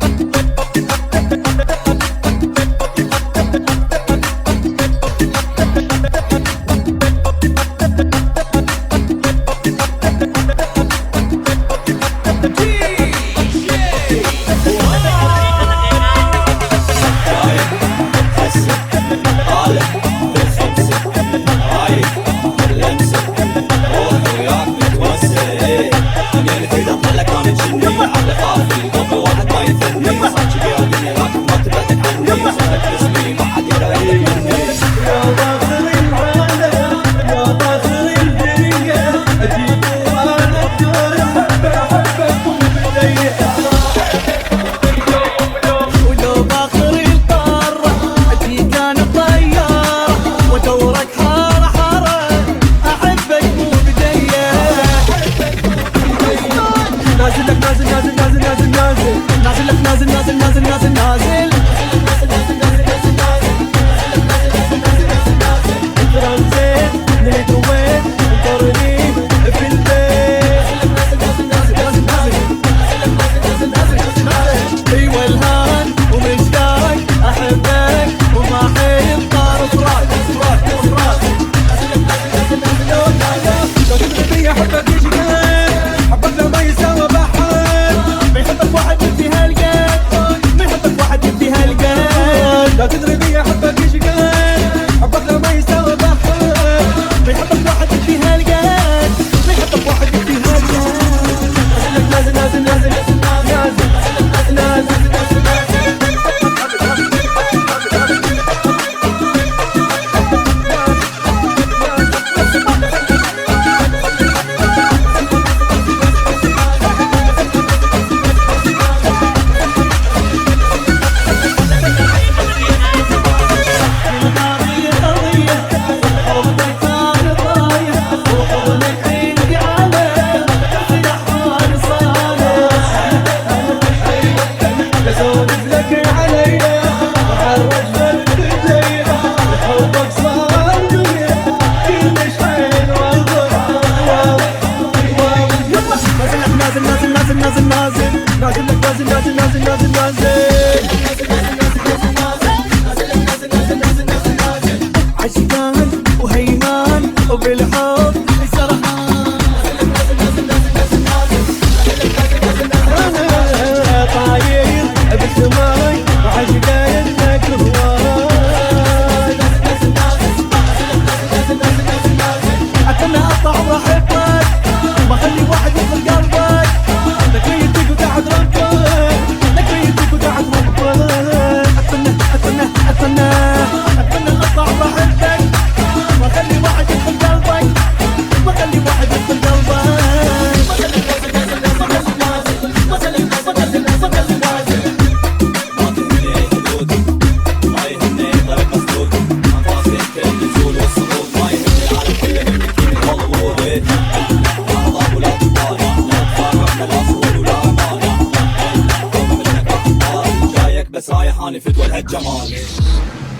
عشقان وهيمان وبالحب سرحان طاير بالسماي وعشقان لك هواي اتمنى اطلع واحبك ما خلي واحد يدخل قلبك لك يديك وتحت ربك لك يديك وتحت ربك اتمنى اطلع واحبك ما خلي واحد يدخل قلبك ما خلي واحد يدخل بس رايح اني فتوى الهالجمال